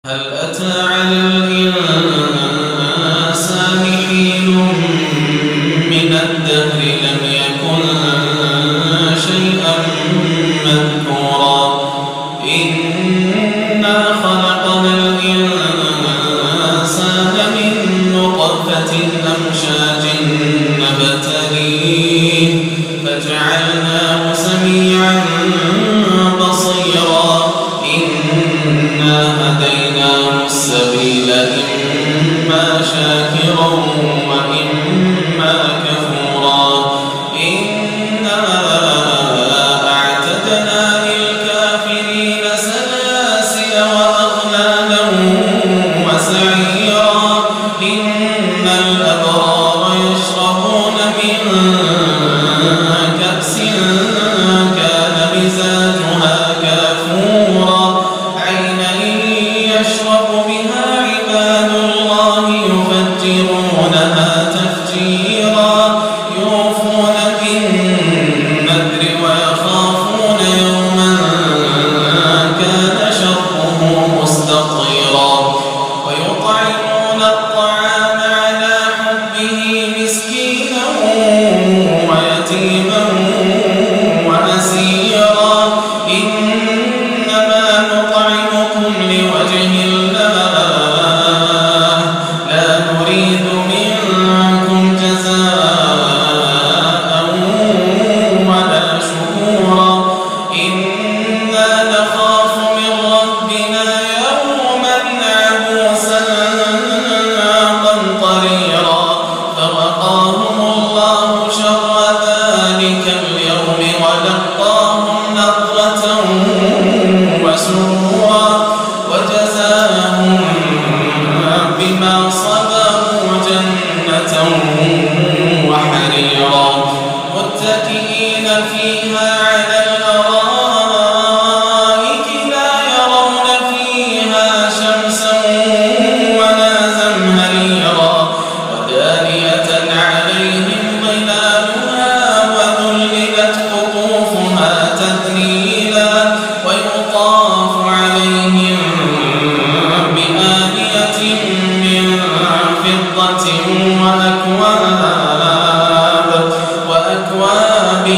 هل أتى على الإنسان حين من الدهر لم يكن شيئا مذكورا إنا خلقنا الإنسان من نطفة أمشاج نبتليه فجعلناه سميعا بصيرا إنا هديناه السبيل إما شاكرا وإما كفورا إنا أعتدنا للكافرين سلاسل وأغلالا وسعيرا إن الأبرار يشربون من كأس كان مزاجها كافورا عينا يشرب بها عباد الله يفجرونها تفجيرا يوفون بالنذر ويخافون يوما كان شره مستطيرا ويطعمون الطعام على حبه مسكينا ويتيما وأسيرا إنما نطعمكم لوجه الله لا نريد منكم جزاء ولا شكورا إنا نخاف من ربنا يوما عبوسا قمطريرا فوقاهم الله شر ذلك اليوم ولقاهم نضرة وسرورا وجزاهم بما صبروا جنة وحريرا متكئين فيها على الأرائك لا يرون فيها شمسا ولا زمهريرا ودانية عليهم ظلالها وذللت قطوفها تذليلا ويطاف عليهم بآنية من فضة وأكواب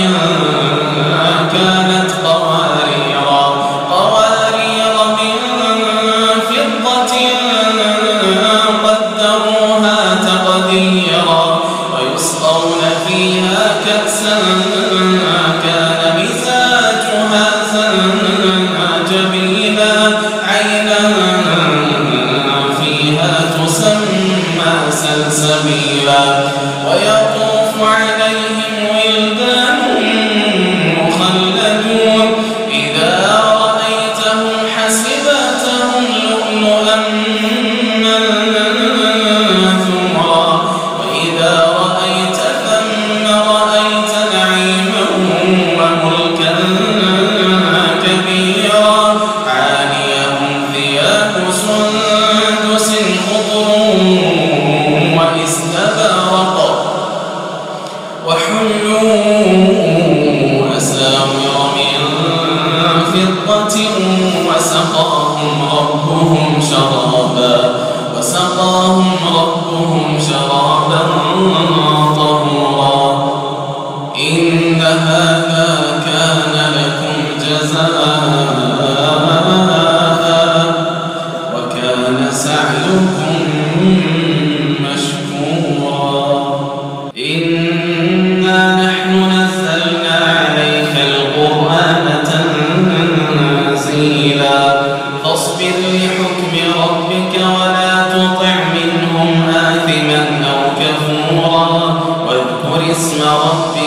كانت قوارير من فضة قدروها تقديرا ويسقون فيها كأسا كان مزاجها زنجبيلا عينا فيها تسمى سلسبيلا ويطوف عليهم ولدان مخلدون إذا رأيتهم حسبتهم لؤلؤا منثورا وإذا رأيت ثم رأيت نعيما وملكا كبيرا عاليهم ثياب سندس خضر واستبرق وحلوا أساور من فضة وسقاهم ربهم شرابا طهورا إن هذا كان لكم جزاء وكان سعيكم مشكورا إنا نحن نزلنا عليك القرآن تنزيلا فاصبر لحكم ربك ولا تطع منهم آثما أو كفورا واذكر اسم ربك